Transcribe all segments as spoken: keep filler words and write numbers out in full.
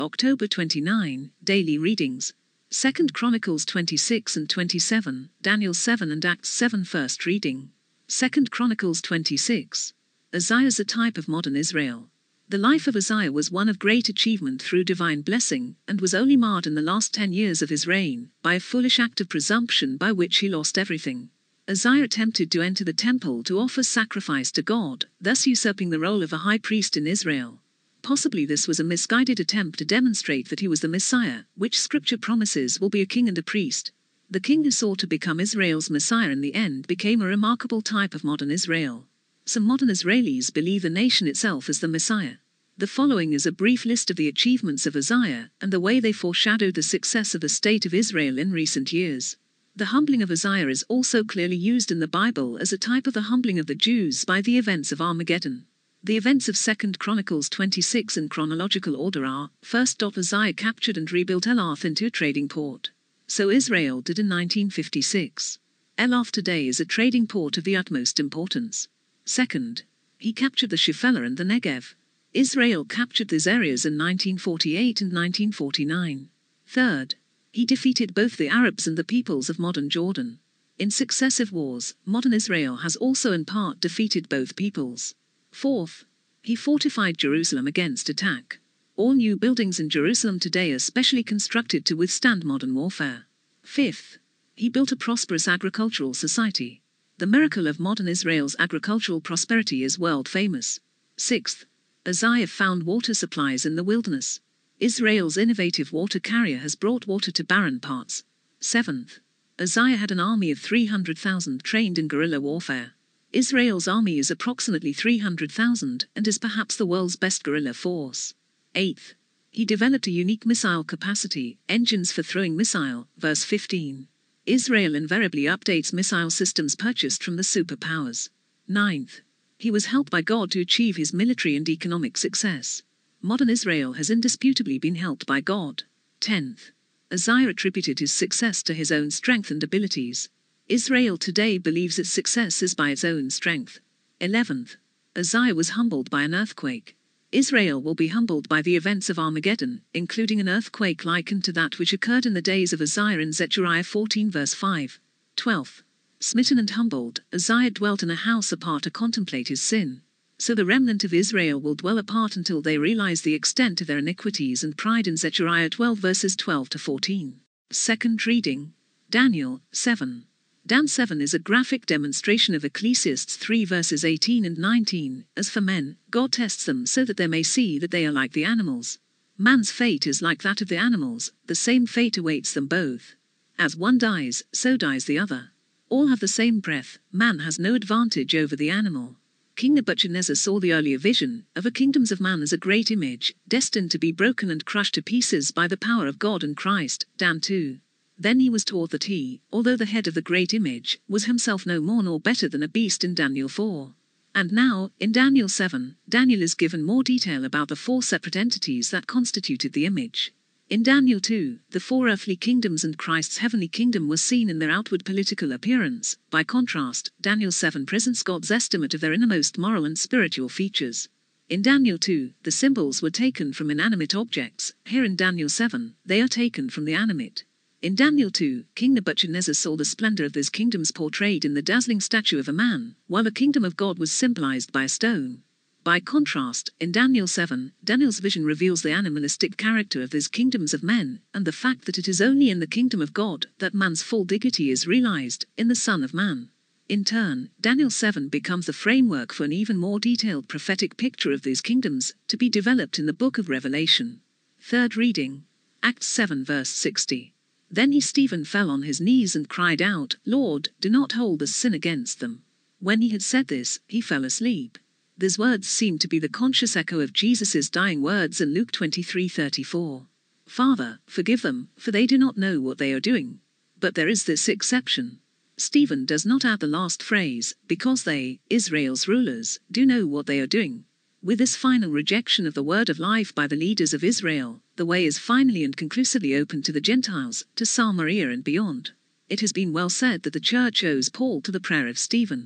October twenty-ninth, Daily Readings. Second Chronicles twenty-six and twenty-seven, Daniel seven and Acts seven. First reading. Second Chronicles twenty-six. Uzziah is a type of modern Israel. The life of Uzziah was one of great achievement through divine blessing, and was only marred in the last ten years of his reign by a foolish act of presumption by which he lost everything. Uzziah attempted to enter the temple to offer sacrifice to God, thus usurping the role of a high priest in Israel. Possibly this was a misguided attempt to demonstrate that he was the Messiah, which Scripture promises will be a king and a priest. The king who sought to become Israel's Messiah in the end became a remarkable type of modern Israel. Some modern Israelis believe the nation itself is the Messiah. The following is a brief list of the achievements of Uzziah and the way they foreshadowed the success of the state of Israel in recent years. The humbling of Uzziah is also clearly used in the Bible as a type of the humbling of the Jews by the events of Armageddon. The events of Second Chronicles twenty-six in chronological order are: first, Uzziah captured and rebuilt Elath into a trading port. So Israel did in nineteen fifty-six. Elath today is a trading port of the utmost importance. Second, he captured the Shephelah and the Negev. Israel captured these areas in nineteen forty-eight and nineteen forty-nine. Third, he defeated both the Arabs and the peoples of modern Jordan. In successive wars, modern Israel has also in part defeated both peoples. Fourth, he fortified Jerusalem against attack. All new buildings in Jerusalem today are specially constructed to withstand modern warfare. Fifth, he built a prosperous agricultural society. The miracle of modern Israel's agricultural prosperity is world famous. Sixth, Uzziah found water supplies in the wilderness. Israel's innovative water carrier has brought water to barren parts. Seventh, Uzziah had an army of three hundred thousand trained in guerrilla warfare. Israel's army is approximately three hundred thousand and is perhaps the world's best guerrilla force. Eighth, he developed a unique missile capacity, engines for throwing missile, verse fifteen. Israel invariably updates missile systems purchased from the superpowers. Ninth, he was helped by God to achieve his military and economic success. Modern Israel has indisputably been helped by God. Tenth, Uzziah attributed his success to his own strength and abilities. Israel today believes its success is by its own strength. Eleventh, Uzziah was humbled by an earthquake. Israel will be humbled by the events of Armageddon, including an earthquake likened to that which occurred in the days of Uzziah in Zechariah fourteen verse five. Twelfth, smitten and humbled, Uzziah dwelt in a house apart to contemplate his sin. So the remnant of Israel will dwell apart until they realize the extent of their iniquities and pride in Zechariah twelve verses twelve to fourteen. Second reading. Daniel seven. Dan seven is a graphic demonstration of Ecclesiastes three verses eighteen and nineteen. As for men, God tests them so that they may see that they are like the animals. Man's fate is like that of the animals, the same fate awaits them both. As one dies, so dies the other. All have the same breath, man has no advantage over the animal. King Nebuchadnezzar saw the earlier vision of the kingdoms of man as a great image, destined to be broken and crushed to pieces by the power of God and Christ, Dan two. Then he was taught that he, although the head of the great image, was himself no more nor better than a beast in Daniel four. And now, in Daniel seven, Daniel is given more detail about the four separate entities that constituted the image. In Daniel two, the four earthly kingdoms and Christ's heavenly kingdom were seen in their outward political appearance. By contrast, Daniel seven presents God's estimate of their innermost moral and spiritual features. In Daniel two, the symbols were taken from inanimate objects. Here in Daniel seven, they are taken from the animate. In Daniel two, King Nebuchadnezzar saw the splendor of these kingdoms portrayed in the dazzling statue of a man, while the kingdom of God was symbolized by a stone. By contrast, in Daniel seven, Daniel's vision reveals the animalistic character of these kingdoms of men, and the fact that it is only in the kingdom of God that man's full dignity is realized, in the Son of Man. In turn, Daniel seven becomes the framework for an even more detailed prophetic picture of these kingdoms, to be developed in the book of Revelation. Third reading. Acts seven verse sixty. Then he Stephen fell on his knees and cried out, Lord, do not hold this sin against them. When he had said this, he fell asleep. These words seem to be the conscious echo of Jesus' dying words in Luke twenty-three thirty-four. Father, forgive them, for they do not know what they are doing. But there is this exception. Stephen does not add the last phrase, because they, Israel's rulers, do know what they are doing. With this final rejection of the word of life by the leaders of Israel, the way is finally and conclusively opened to the Gentiles, to Samaria and beyond. It has been well said that the church owes Paul to the prayer of Stephen.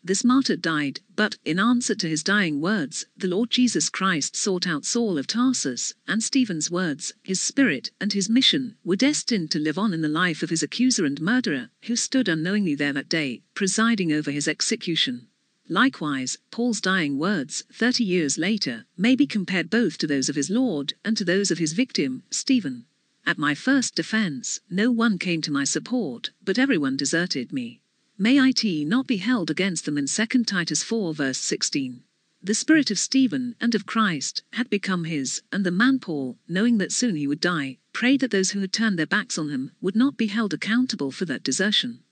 This martyr died, but, in answer to his dying words, the Lord Jesus Christ sought out Saul of Tarsus, and Stephen's words, his spirit, and his mission, were destined to live on in the life of his accuser and murderer, who stood unknowingly there that day, presiding over his execution. Likewise, Paul's dying words, thirty years later, may be compared both to those of his Lord and to those of his victim, Stephen. At my first defense, no one came to my support, but everyone deserted me. May it not be held against them in Second Titus four verse sixteen. The spirit of Stephen and of Christ had become his, and the man Paul, knowing that soon he would die, prayed that those who had turned their backs on him would not be held accountable for that desertion.